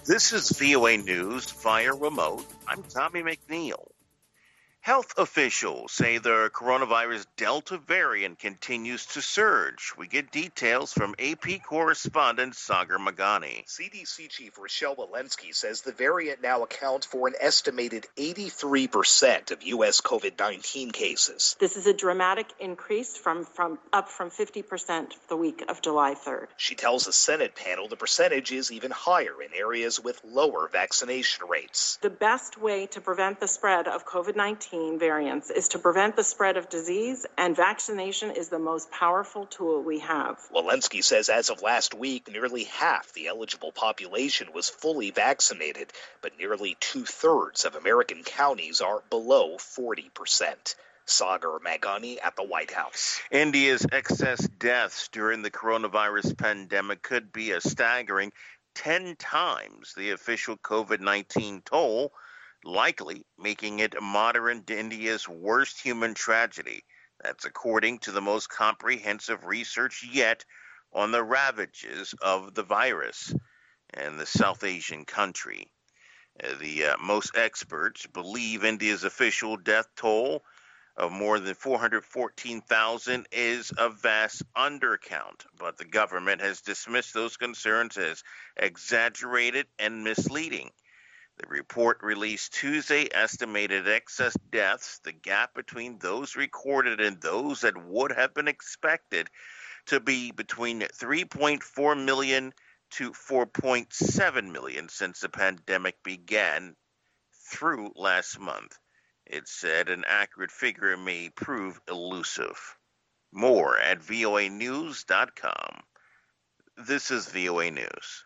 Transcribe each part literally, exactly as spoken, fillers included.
This is V O A News via remote. I'm Tommy McNeil. Health officials say the coronavirus Delta variant continues to surge. We get details from A P correspondent Sagar Magani. C D C Chief Rochelle Walensky says the variant now accounts for an estimated eighty-three percent of U S COVID nineteen cases. This is a dramatic increase from, from up from fifty percent the week of July third. She tells the Senate panel the percentage is even higher in areas with lower vaccination rates. The best way to prevent the spread of COVID nineteen variants is to prevent the spread of disease, and vaccination is the most powerful tool we have. Walensky says as of last week, nearly half the eligible population was fully vaccinated, but nearly two-thirds of American counties are below forty percent. Sagar Magani at the White House. India's excess deaths during the coronavirus pandemic could be a staggering ten times the official COVID nineteen toll, likely making it modern India's worst human tragedy. That's according to the most comprehensive research yet on the ravages of the virus in the South Asian country. Uh, the uh, most experts believe India's official death toll of more than four hundred fourteen thousand is a vast undercount, but the government has dismissed those concerns as exaggerated and misleading. The report released Tuesday estimated excess deaths, the gap between those recorded and those that would have been expected, to be between three point four million to four point seven million since the pandemic began through last month. It said an accurate figure may prove elusive. More at V O A news dot com. This is V O A News.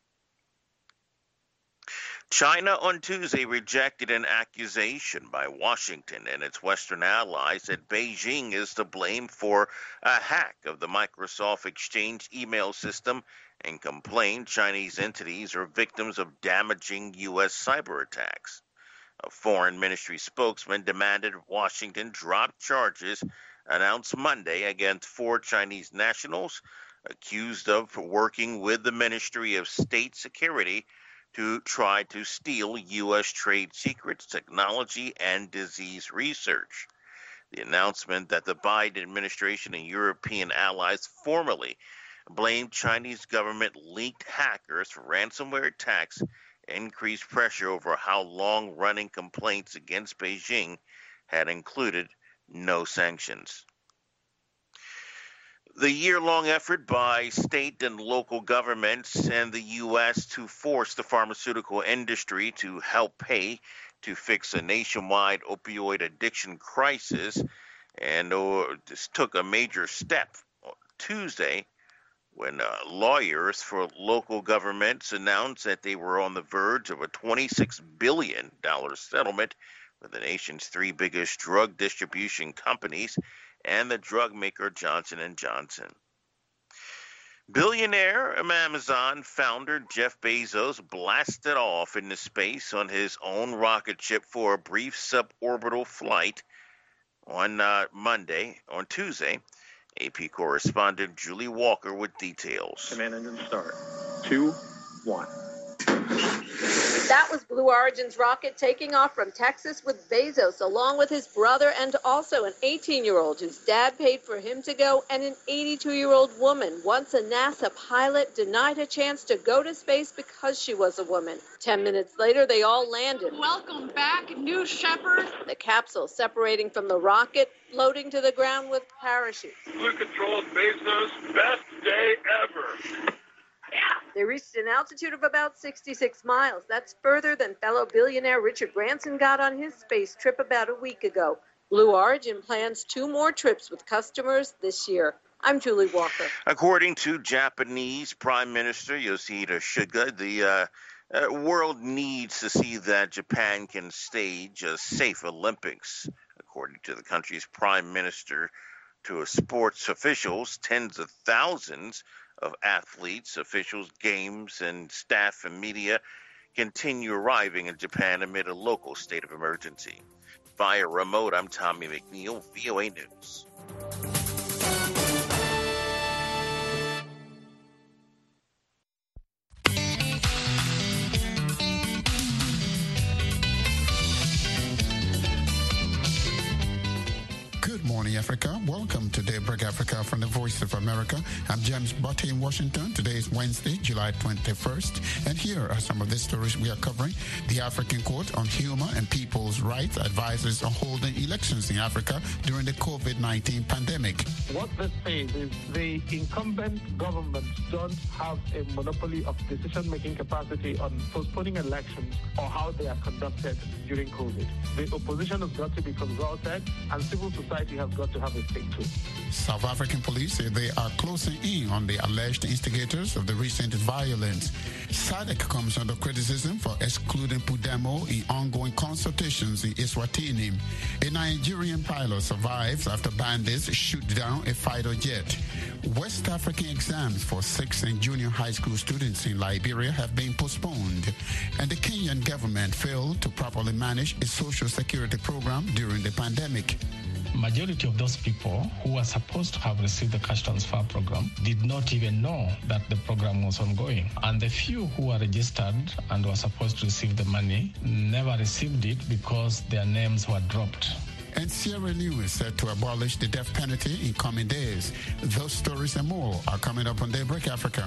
China on Tuesday rejected an accusation by Washington and its Western allies that Beijing is to blame for a hack of the Microsoft Exchange email system and complained Chinese entities are victims of damaging U S cyber attacks. A foreign ministry spokesman demanded Washington drop charges announced Monday against four Chinese nationals accused of working with the Ministry of State Security to try to steal U S trade secrets, technology, and disease research. The announcement that the Biden administration and European allies formally blamed Chinese government-linked hackers for ransomware attacks increased pressure over how long-running complaints against Beijing had included no sanctions. The year-long effort by state and local governments and the U S to force the pharmaceutical industry to help pay to fix a nationwide opioid addiction crisis, and uh, this took a major step Tuesday when uh, lawyers for local governments announced that they were on the verge of a twenty-six billion dollars settlement with the nation's three biggest drug distribution companies and the drug maker Johnson and Johnson. Billionaire Amazon founder Jeff Bezos blasted off into space on his own rocket ship for a brief suborbital flight on uh, Monday, on Tuesday. A P correspondent Julie Walker with details. Command engine start. Two, one. That was Blue Origin's rocket taking off from Texas with Bezos, along with his brother and also an eighteen-year-old whose dad paid for him to go, and an eighty-two-year-old woman, once a NASA pilot, denied a chance to go to space because she was a woman. Ten minutes later, they all landed. Welcome back, New Shepard. The capsule separating from the rocket, floating to the ground with parachutes. Blue Control Bezos, best day ever. They reached an altitude of about sixty-six miles. That's further than fellow billionaire Richard Branson got on his space trip about a week ago. Blue Origin plans two more trips with customers this year. I'm Julie Walker. According to Japanese Prime Minister Yoshihide Suga, the uh, uh, world needs to see that Japan can stage a safe Olympics. According to the country's Prime Minister, to sports officials, tens of thousands of athletes, officials, games, and staff and media continue arriving in Japan amid a local state of emergency. Via remote, I'm Tommy McNeil, V O A News. Africa. Welcome to Daybreak Africa from the Voice of America. I'm James Botte in Washington. Today is Wednesday, July twenty-first. And here are some of the stories we are covering. The African Court on Human and People's Rights advises on holding elections in Africa during the COVID nineteen pandemic. What this says is the incumbent governments don't have a monopoly of decision-making capacity on postponing elections or how they are conducted during COVID. The opposition has got to be consulted, and civil society has got to have a say too. South African police say they are closing in on the alleged instigators of the recent violence. S A D C comes under criticism for excluding Pudemo in ongoing consultations in Eswatini. A Nigerian pilot survives after bandits shoot down a fighter jet. West African exams for sixth and junior high school students in Liberia have been postponed. And the Kenyan government failed to properly manage its social security program during the pandemic. Majority of those people who were supposed to have received the cash transfer program did not even know that the program was ongoing. And the few who were registered and were supposed to receive the money never received it because their names were dropped. And Sierra Leone is set to abolish the death penalty in coming days. Those stories and more are coming up on Daybreak Africa.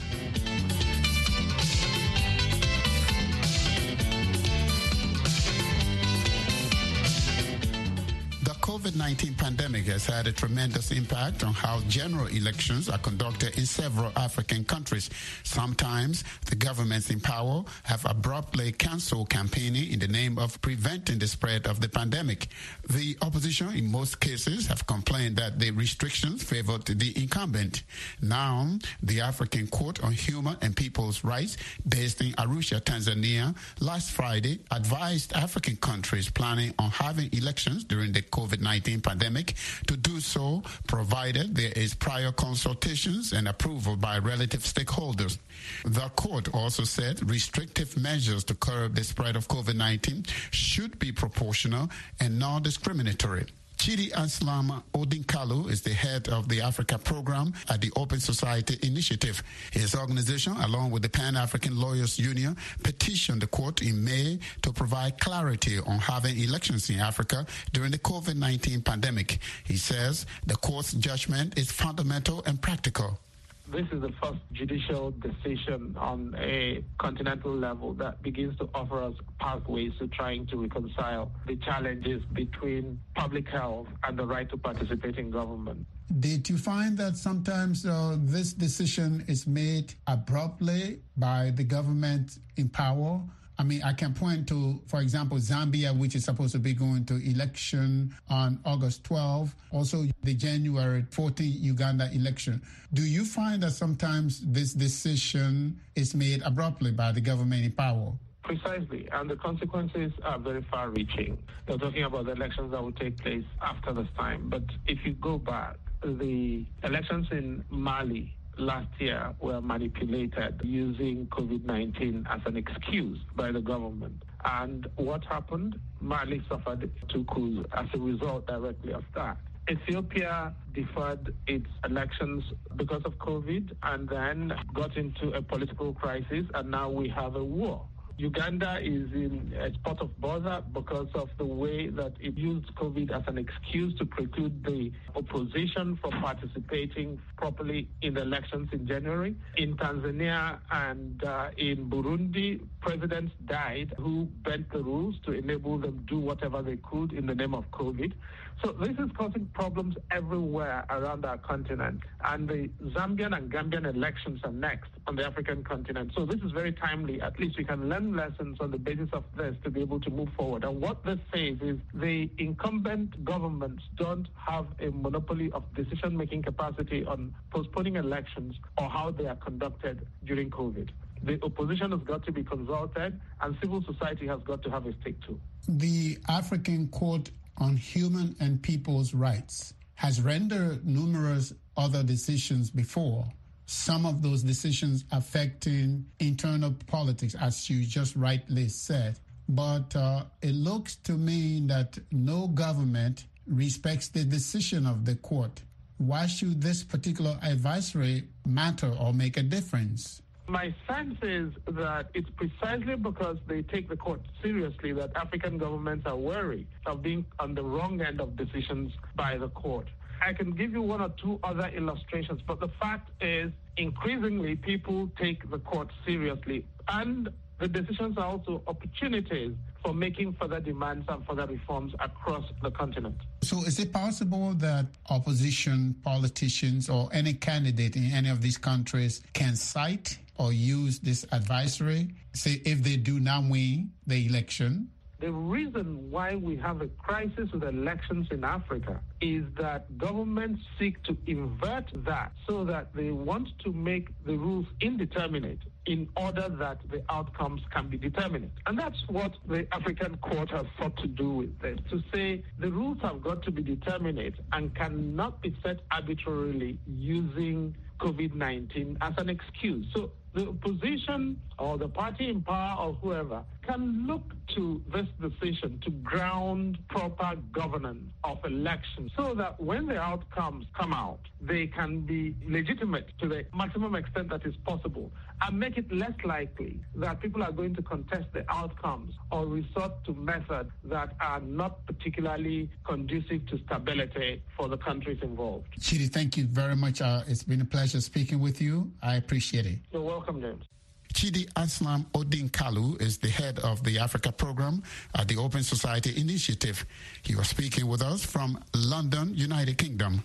The COVID nineteen pandemic has had a tremendous impact on how general elections are conducted in several African countries. Sometimes the governments in power have abruptly canceled campaigning in the name of preventing the spread of the pandemic. The opposition in most cases have complained that the restrictions favored the incumbent. Now, the African Court on Human and People's Rights, based in Arusha, Tanzania, last Friday advised African countries planning on having elections during the COVID nineteen pandemic to do so, provided there is prior consultations and approval by relative stakeholders. The court also said restrictive measures to curb the spread of COVID nineteen should be proportional and non-discriminatory. Chidi Aslam Odinkalu is the head of the Africa program at the Open Society Initiative. His organization, along with the Pan-African Lawyers Union, petitioned the court in May to provide clarity on having elections in Africa during the COVID nineteen pandemic. He says the court's judgment is fundamental and practical. This is the first judicial decision on a continental level that begins to offer us pathways to trying to reconcile the challenges between public health and the right to participate in government. Did you find that sometimes uh, this decision is made abruptly by the government in power? I mean, I can point to, for example, Zambia, which is supposed to be going to election on August twelfth. Also, the January fourteenth Uganda election. Do you find that sometimes this decision is made abruptly by the government in power? Precisely, and the consequences are very far-reaching. They're talking about the elections that will take place after this time. But if you go back, the elections in Mali last year were manipulated using COVID nineteen as an excuse by the government. And what happened? Mali suffered two coups as a result directly of that. Ethiopia deferred its elections because of COVID and then got into a political crisis, and now we have a war. Uganda is in a spot of bother because of the way that it used COVID as an excuse to preclude the opposition from participating properly in the elections in January. In Tanzania and uh, in Burundi, presidents died who bent the rules to enable them to do whatever they could in the name of COVID. So this is causing problems everywhere around our continent. And the Zambian and Gambian elections are next on the African continent. So this is very timely. At least we can learn lessons on the basis of this to be able to move forward. And what this says is the incumbent governments don't have a monopoly of decision-making capacity on postponing elections or how they are conducted during COVID. The opposition has got to be consulted, and civil society has got to have a stake too. The African Court on Human and People's Rights has rendered numerous other decisions before, some of those decisions affecting internal politics, as you just rightly said. But uh, it looks to me that no government respects the decision of the court. Why should this particular advisory matter or make a difference? My sense is that it's precisely because they take the court seriously that African governments are wary of being on the wrong end of decisions by the court. I can give you one or two other illustrations, but the fact is increasingly people take the court seriously, and the decisions are also opportunities for making further demands and further reforms across the continent. So is it possible that opposition politicians or any candidate in any of these countries can cite or use this advisory, say if they do not win the election? The reason why we have a crisis with elections in Africa is that governments seek to invert that so that they want to make the rules indeterminate in order that the outcomes can be determinate. And that's what the African court has sought to do with this, to say the rules have got to be determinate and cannot be set arbitrarily using COVID nineteen as an excuse. So the opposition or the party in power or whoever can look to this decision to ground proper governance of elections so that when the outcomes come out, they can be legitimate to the maximum extent that is possible and make it less likely that people are going to contest the outcomes or resort to methods that are not particularly conducive to stability for the countries involved. Chidi, thank you very much. Uh, it's been a pleasure speaking with you. I appreciate it. You're welcome, James. Chidi Aslam Odin Kalu is the head of the Africa program at the Open Society Initiative. He was speaking with us from London, United Kingdom.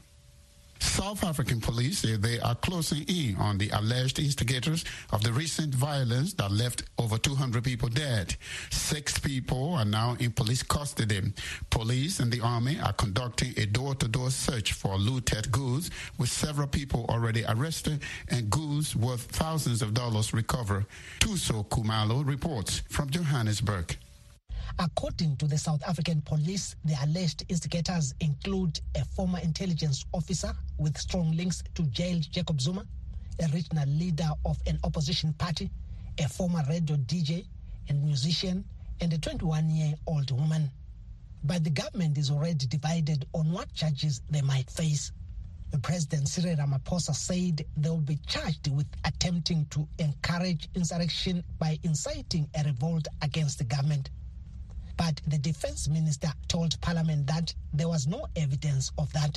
South African police say they are closing in on the alleged instigators of the recent violence that left over two hundred people dead. Six people are now in police custody. Police and the army are conducting a door-to-door search for looted goods, with several people already arrested and goods worth thousands of dollars recovered. Tuso Kumalo reports from Johannesburg. According to the South African police, the alleged instigators include a former intelligence officer with strong links to jailed Jacob Zuma, a regional leader of an opposition party, a former radio D J and musician, and a twenty-one-year-old woman. But the government is already divided on what charges they might face. The President Cyril Ramaphosa said they will be charged with attempting to encourage insurrection by inciting a revolt against the government. But the defense minister told Parliament that there was no evidence of that.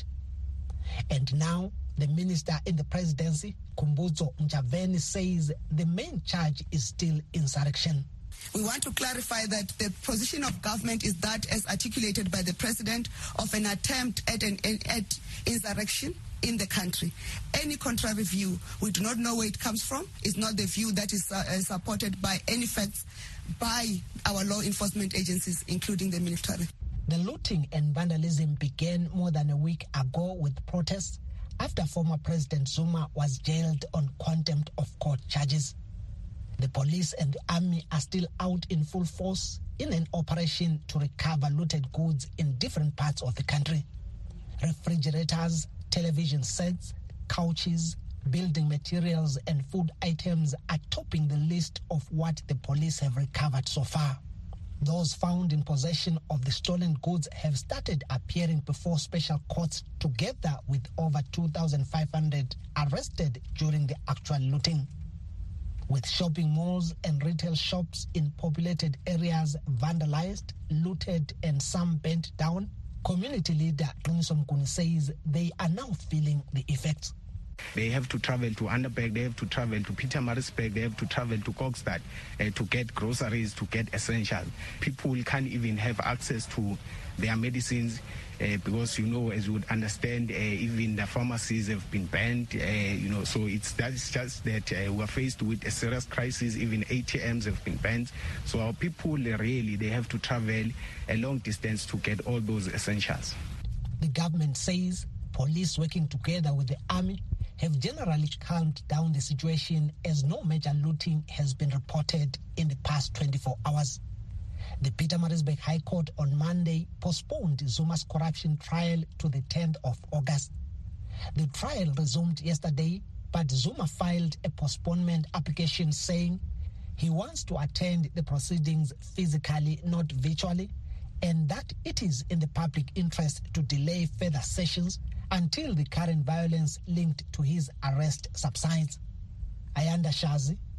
And now the minister in the presidency, Khumbudzo Ntshavheni, says the main charge is still insurrection. We want to clarify that the position of government is that, as articulated by the president, of an attempt at an at insurrection in the country. Any contrary view, we do not know where it comes from. It's not the view that is uh, supported by any facts by our law enforcement agencies, including the military. The looting and vandalism began more than a week ago with protests after former President Zuma was jailed on contempt of court charges. The police and the army are still out in full force in an operation to recover looted goods in different parts of the country. Refrigerators, television sets, couches, building materials and food items are topping the list of what the police have recovered so far. Those found in possession of the stolen goods have started appearing before special courts, together with over two thousand five hundred arrested during the actual looting. With shopping malls and retail shops in populated areas vandalized, looted and some burnt down, community leader Qiniso Mkuni says they are now feeling the effects. They have to travel to Underberg, they have to travel to Pietermaritzburg, they have to travel to Kokstad uh, to get groceries, to get essentials. People can't even have access to their medicines uh, because, you know, as you would understand, uh, even the pharmacies have been banned, uh, you know, so it's that's just that uh, we're faced with a serious crisis. Even A T Ms have been banned. So our people really, they have to travel a long distance to get all those essentials. The government says police working together with the army have generally calmed down the situation, as no major looting has been reported in the past twenty-four hours. The Pietermaritzburg High Court on Monday postponed Zuma's corruption trial to the tenth of August. The trial resumed yesterday, but Zuma filed a postponement application saying he wants to attend the proceedings physically, not virtually, and that it is in the public interest to delay further sessions until the current violence linked to his arrest subsides. Ayanda Shazi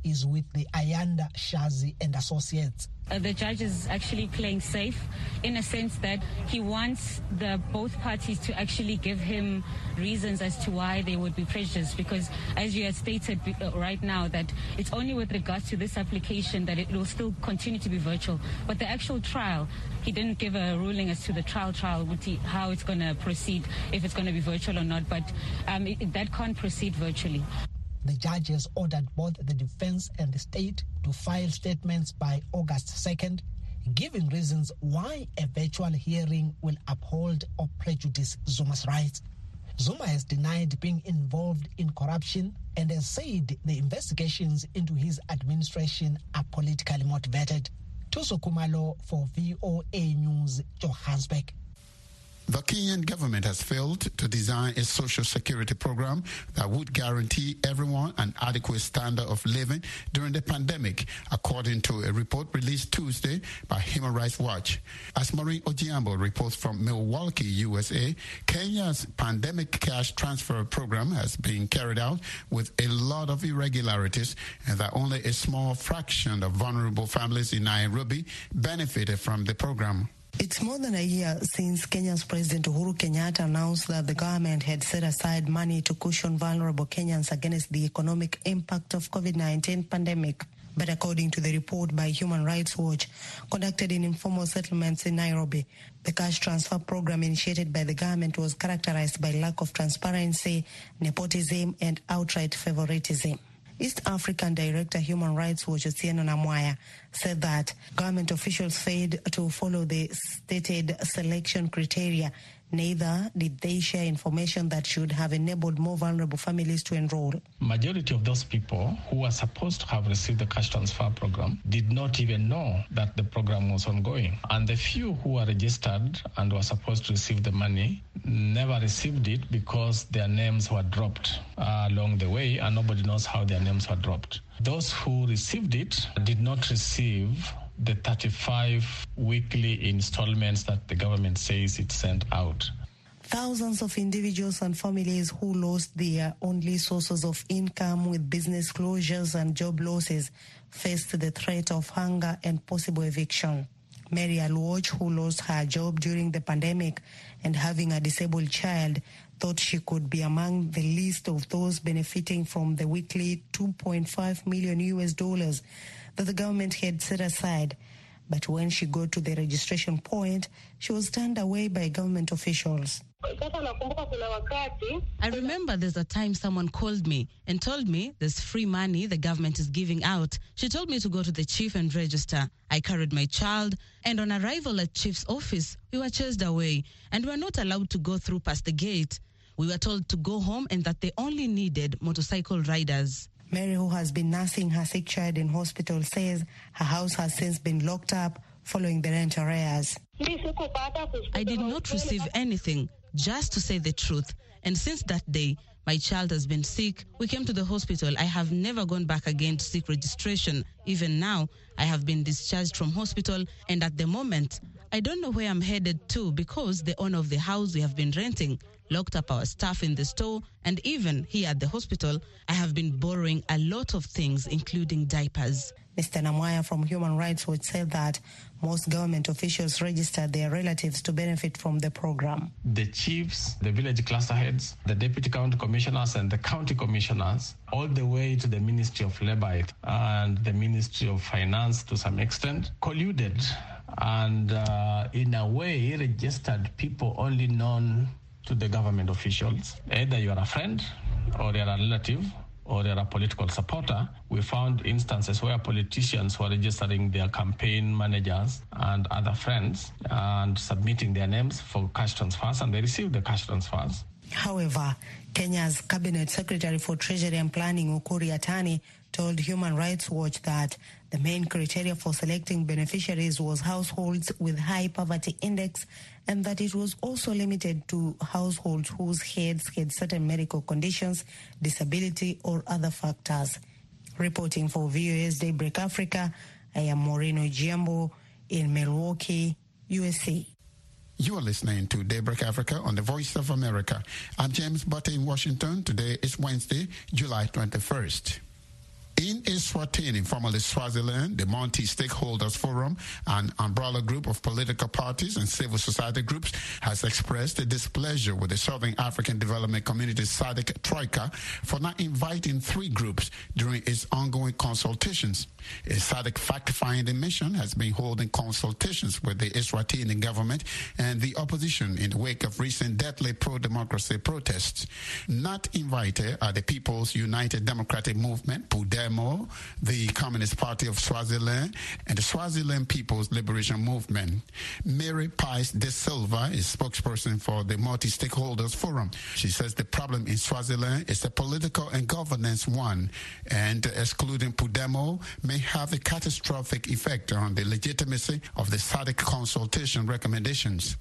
is with the Ayanda, Shazi and Associates. Uh, the judge is actually playing safe in a sense that he wants the both parties to actually give him reasons as to why they would be prejudiced, because as you have stated uh, right now that it's only with regards to this application that it will still continue to be virtual, but the actual trial, he didn't give a ruling as to the trial trial how it's going to proceed, if it's going to be virtual or not, but um, it, that can't proceed virtually. The judge has ordered both the defense and the state to file statements by August second, giving reasons why a virtual hearing will uphold or prejudice Zuma's rights. Zuma has denied being involved in corruption and has said the investigations into his administration are politically motivated. Tuso Kumalo for V O A News, Johannesburg. The Kenyan government has failed to design a social security program that would guarantee everyone an adequate standard of living during the pandemic, according to a report released Tuesday by Human Rights Watch. As Maureen Ojiambo reports from Milwaukee, U S A, Kenya's pandemic cash transfer program has been carried out with a lot of irregularities, and that only a small fraction of vulnerable families in Nairobi benefited from the program. It's more than a year since Kenya's President Uhuru Kenyatta announced that the government had set aside money to cushion vulnerable Kenyans against the economic impact of COVID nineteen pandemic. But according to the report by Human Rights Watch, conducted in informal settlements in Nairobi, the cash transfer program initiated by the government was characterized by lack of transparency, nepotism, and outright favoritism. East African Director Human Rights Watch Otieno Namwaya said that government officials failed to follow the stated selection criteria. Neither did they share information that should have enabled more vulnerable families to enroll. Majority of those people who were supposed to have received the cash transfer program did not even know that the program was ongoing. And the few who were registered and were supposed to receive the money never received it because their names were dropped uh, along the way, and nobody knows how their names were dropped. Those who received it did not receive the thirty-five weekly installments that the government says it sent out. Thousands of individuals and families who lost their only sources of income with business closures and job losses faced the threat of hunger and possible eviction. Mary Aluoch, who lost her job during the pandemic and having a disabled child, thought she could be among the list of those benefiting from the weekly two point five million U S dollars that the government had set aside. But when she got to the registration point, she was turned away by government officials. I remember there's a time someone called me and told me there's free money the government is giving out. She told me to go to the chief and register. I carried my child, and on arrival at chief's office, we were chased away and were not allowed to go through past the gate. We were told to go home and that they only needed motorcycle riders. Mary, who has been nursing her sick child in hospital, says her house has since been locked up following the rent arrears. I did not receive anything, just to say the truth. And since that day, my child has been sick. We came to the hospital. I have never gone back again to seek registration. Even now, I have been discharged from hospital, and at the moment, I don't know where I'm headed to because the owner of the house we have been renting locked up our staff in the store, and even here at the hospital, I have been borrowing a lot of things, including diapers. Mister Namwaya from Human Rights Watch said that most government officials registered their relatives to benefit from the program. The chiefs, the village cluster heads, the deputy county commissioners and the county commissioners, all the way to the Ministry of Labor and the Ministry of Finance to some extent, colluded and uh, in a way registered people only known to the government officials. Either you are a friend or you're a relative or you're a political supporter. We found instances where politicians were registering their campaign managers and other friends and submitting their names for cash transfers, and they received the cash transfers. However, Kenya's Cabinet Secretary for Treasury and Planning, Ukur Yatani, told Human Rights Watch that the main criteria for selecting beneficiaries was households with high poverty index, and that it was also limited to households whose heads had certain medical conditions, disability, or other factors. Reporting for V O A's Daybreak Africa, I am Maureen Ojiambo in Milwaukee, U S A. You are listening to Daybreak Africa on the Voice of America. I'm James Butte in Washington. Today is Wednesday, July twenty-first. In Eswatini, formerly Swaziland, the Multi-Stakeholders Forum, an umbrella group of political parties and civil society groups, has expressed a displeasure with the Southern African Development Community S A D C Troika for not inviting three groups during its ongoing consultations. A S A D C fact-finding mission has been holding consultations with the Eswatini government and the opposition in the wake of recent deadly pro-democracy protests. Not invited are the People's United Democratic Movement, P U D E M O, the Communist Party of Swaziland, and the Swaziland People's Liberation Movement. Mary Pies de Silva is spokesperson for the Multi-Stakeholders Forum. She says the problem in Swaziland is a political and governance one, and excluding P U D E M O may have a catastrophic effect on the legitimacy of the S A D C consultation recommendations.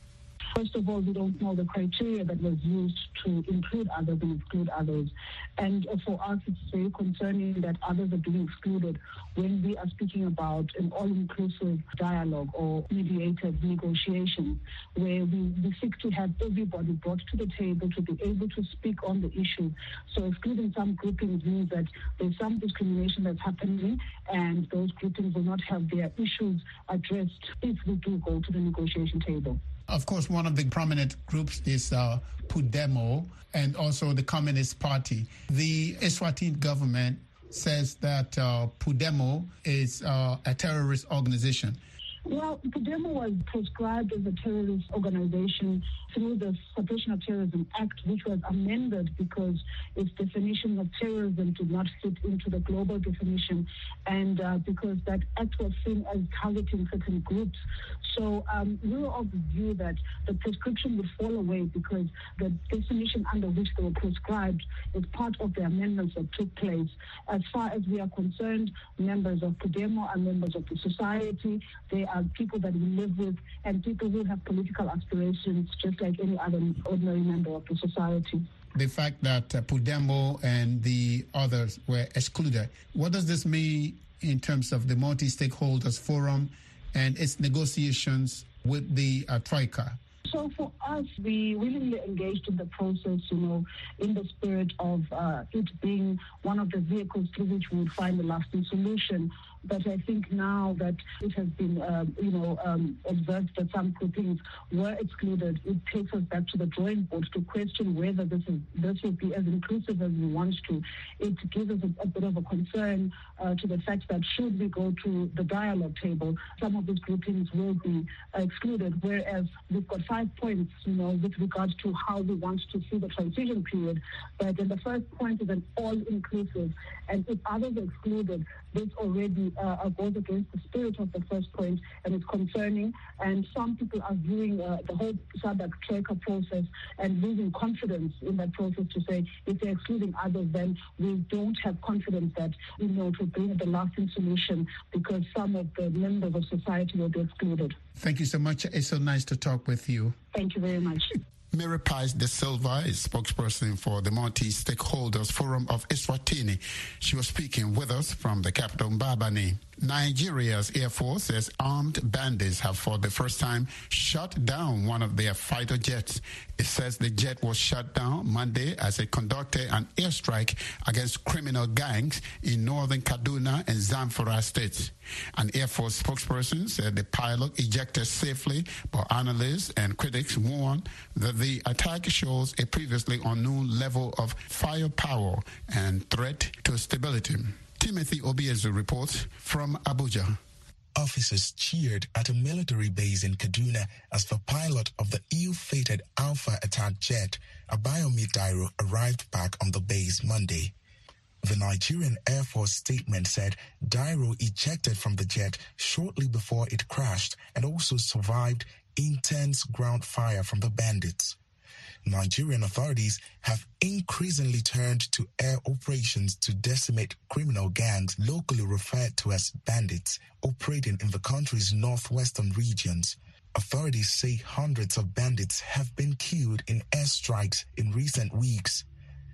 First of all, we don't know the criteria that was used to include others and exclude others. And for us, it's very concerning that others are being excluded when we are speaking about an all-inclusive dialogue or mediated negotiation, where we, we seek to have everybody brought to the table to be able to speak on the issue. So excluding some groupings means that there's some discrimination that's happening, and those groupings will not have their issues addressed if we do go to the negotiation table. Of course, one of the prominent groups is uh, P U D E M O and also the Communist Party. The Eswatini government says that uh, P U D E M O is uh, a terrorist organization. Well, P U D E M O was proscribed as a terrorist organization through the Suppression of Terrorism Act, which was amended because its definition of terrorism did not fit into the global definition, and uh, because that act was seen as targeting certain groups. So um, we were of the view that the prescription would fall away because the definition under which they were prescribed is part of the amendments that took place. As far as we are concerned, members of P U D E M O are members of the society. They are people that we live with and people who have political aspirations just like any other ordinary member of the society. The fact that uh, P U D E M O and the others were excluded, what does this mean in terms of the Multi-Stakeholders Forum and its negotiations with the uh, Troika? So for us, we willingly engaged in the process, you know, in the spirit of uh, it being one of the vehicles through which we would find a lasting solution. But I think now that it has been, uh, you know, um, observed that some groupings were excluded, it takes us back to the drawing board to question whether this is this will be as inclusive as we want to. It gives us a, a bit of a concern uh, to the fact that should we go to the dialogue table, some of these groupings will be uh, excluded, whereas we've got five points, you know, with regards to how we want to see the transition period. But then the first point is an all-inclusive, and if others are excluded, this already Uh, goes against the spirit of the first point, and it's concerning. And some people are viewing uh, the whole S A D C Troika process and losing confidence in that process to say if they're excluding others, then we don't have confidence that, you know, to bring the lasting solution because some of the members of society will be excluded. Thank you so much. It's so nice to talk with you. Thank you very much. Mary Pies de Silva is spokesperson for the Multi-Stakeholders Forum of Eswatini. She was speaking with us from the capital, Mbabane. Nigeria's Air Force says armed bandits have for the first time shot down one of their fighter jets. It says the jet was shot down Monday as it conducted an airstrike against criminal gangs in northern Kaduna and Zamfara states. An Air Force spokesperson said the pilot ejected safely, but analysts and critics warn that the attack shows a previously unknown level of firepower and threat to stability. Timothy Obiezu reports from Abuja. Officers cheered at a military base in Kaduna as the pilot of the ill-fated Alpha attack jet, Abayomi Dairo, arrived back on the base Monday. The Nigerian Air Force statement said Dairo ejected from the jet shortly before it crashed and also survived intense ground fire from the bandits. Nigerian authorities have increasingly turned to air operations to decimate criminal gangs locally referred to as bandits operating in the country's northwestern regions. Authorities say hundreds of bandits have been killed in airstrikes in recent weeks.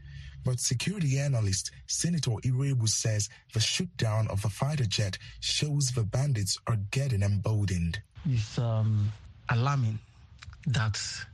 But security analyst Senator Irebu says the shootdown of the fighter jet shows the bandits are getting emboldened. It's um, alarming that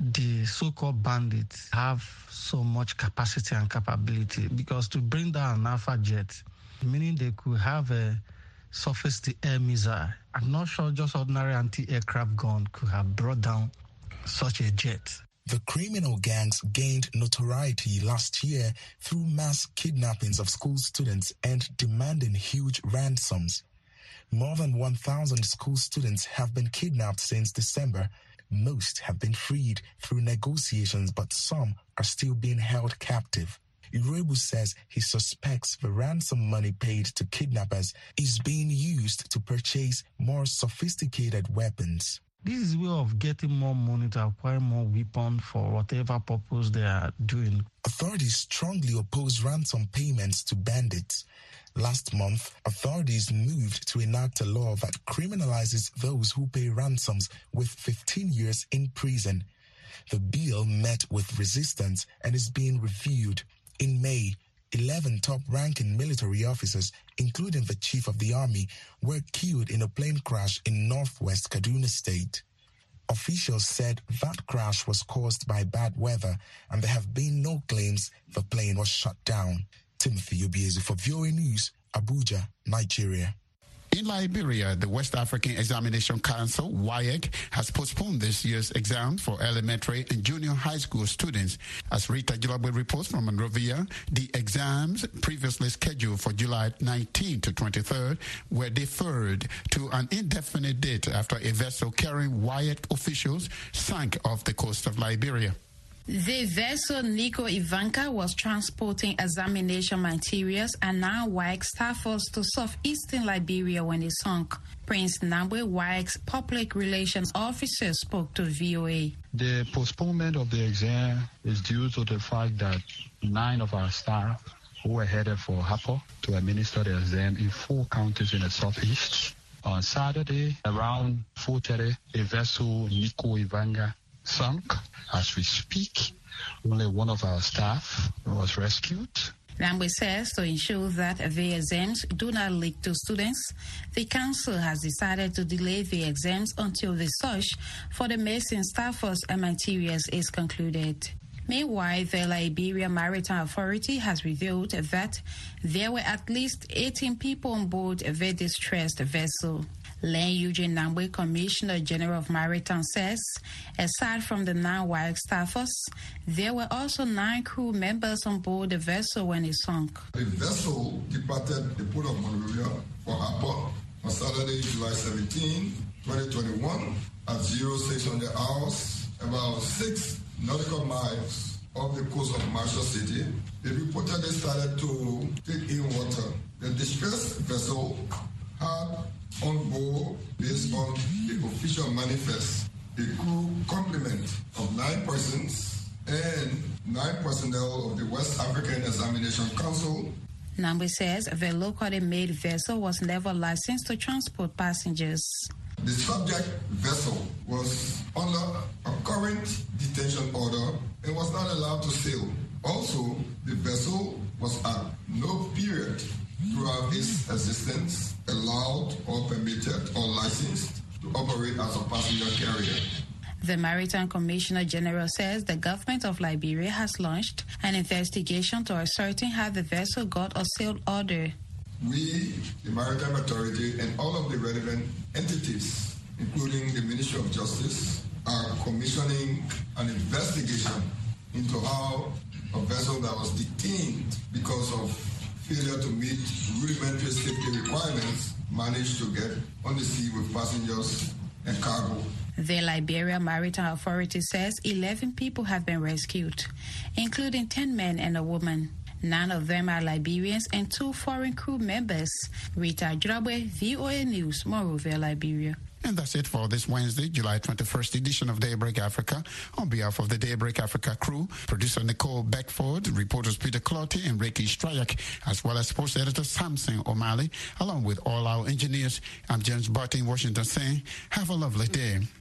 the so-called bandits have so much capacity and capability, because to bring down an Alpha jet, meaning they could have a surface-to-air missile. I'm not sure just ordinary anti-aircraft gun could have brought down such a jet. The criminal gangs gained notoriety last year through mass kidnappings of school students and demanding huge ransoms. More than one thousand school students have been kidnapped since December. Most have been freed through negotiations, but some are still being held captive. Irebu says he suspects the ransom money paid to kidnappers is being used to purchase more sophisticated weapons. This is a way of getting more money to acquire more weapons for whatever purpose they are doing. Authorities strongly oppose ransom payments to bandits. Last month, authorities moved to enact a law that criminalizes those who pay ransoms with fifteen years in prison. The bill met with resistance and is being reviewed. In May, eleven top-ranking military officers, including the chief of the army, were killed in a plane crash in northwest Kaduna State. Officials said that crash was caused by bad weather, and there have been no claims the plane was shut down. Timothy Obiezu for V O A News, Abuja, Nigeria. In Liberia, the West African Examination Council, W A E C, has postponed this year's exams for elementary and junior high school students. As Rita Jilabwe reports from Monrovia, the exams previously scheduled for July nineteenth to twenty-third were deferred to an indefinite date after a vessel carrying W A E C officials sank off the coast of Liberia. The vessel Nico Ivanka was transporting examination materials and now W A E C staff was to southeastern Liberia when it sunk. Prince Nambwe, W A E C public relations officer, spoke to V O A. The postponement of the exam is due to the fact that nine of our staff who were headed for Hapo to administer the exam in four counties in the southeast. On Saturday, around four thirty, a vessel Nico Ivanka sunk. As we speak, only one of our staff was rescued. Nambwe says to ensure that the exams do not leak to students, the council has decided to delay the exams until the search for the missing staffers and materials is concluded. Meanwhile, the Liberia Maritime Authority has revealed that there were at least eighteen people on board the distressed vessel. Len Eugene Nambwe, Commissioner General of Maritime, says, aside from the nine W A E C staffers, there were also nine crew members on board the vessel when it sunk. The vessel departed the port of Monrovia for Hapo on Saturday, July seventeenth, twenty twenty-one at zero six hundred hours, about six nautical miles off the coast of Marshall City. They reportedly started to take in water. The distressed vessel had on board, based on the official manifest, a crew complement of nine persons and nine personnel of the West African Examination Council. Nambwe says the locally made vessel was never licensed to transport passengers. The subject vessel was under a current detention order and was not allowed to sail. Also, the vessel was at no period throughout its existence allowed or permitted or licensed to operate as a passenger carrier. The Maritime Commissioner General says the government of Liberia has launched an investigation to ascertain how the vessel got a sail order. We, the Maritime Authority, and all of the relevant entities, including the Ministry of Justice, are commissioning an investigation into how a vessel that was detained because of failure to meet rudimentary safety requirements managed to get on the sea with passengers and cargo. The Liberia Maritime Authority says eleven people have been rescued, including ten men and a woman. Nine of them are Liberians and two foreign crew members. Rita Jilabwe, V O A News, Monrovia, Liberia. And that's it for this Wednesday, July twenty-first edition of Daybreak Africa. On behalf of the Daybreak Africa crew, producer Nicole Beckford, reporters Peter Clotty and Ricky Strayak, as well as sports editor Samson O'Malley, along with all our engineers, I'm James Barton in Washington saying, have a lovely day.